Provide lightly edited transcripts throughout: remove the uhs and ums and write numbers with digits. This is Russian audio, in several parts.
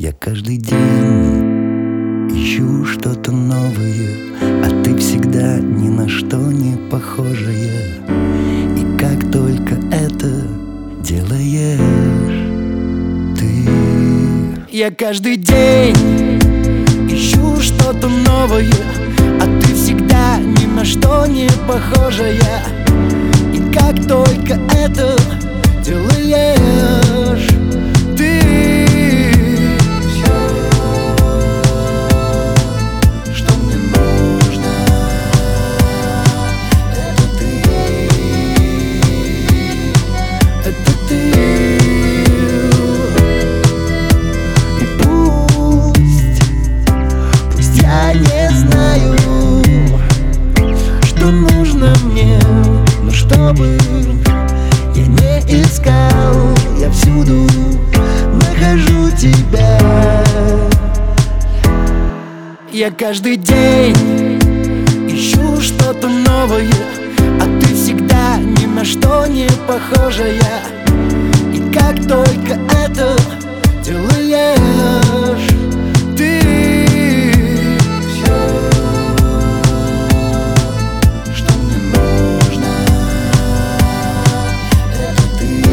Я каждый день ищу что-то новое, а ты всегда ни на что не похожая. И как только это делаешь ты. Я каждый день ищу что-то новое, а ты всегда ни на что не похожая. И как только это делаешь ты. Все, что мне нужно, это ты. Это ты. И пусть я не знаю, что нужно мне, но чтобы я не искал, я всюду нахожу тебя. Я каждый день ищу что-то новое, а ты всегда ни на что не похожая. И как только это делаешь ты. Все, что мне нужно, это ты.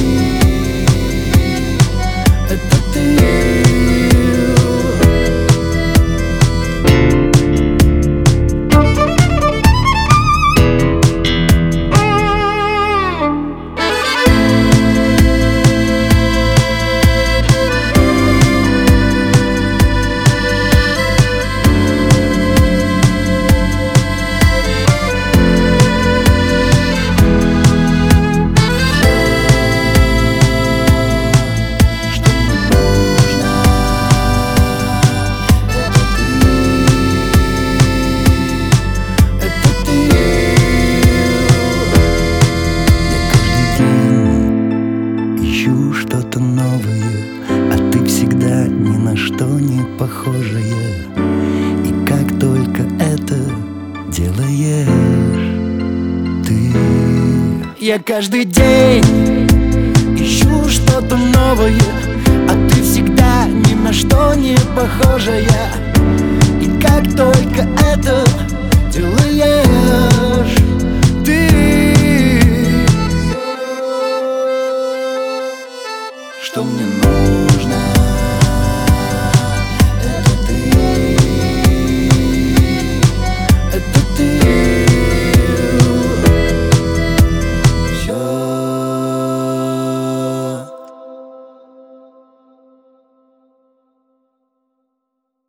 Это ты. Что-то новое, а ты всегда ни на что не похожая. И как только это делаешь ты. Я каждый день ищу что-то новое, а ты всегда ни на что не похожая. И как только это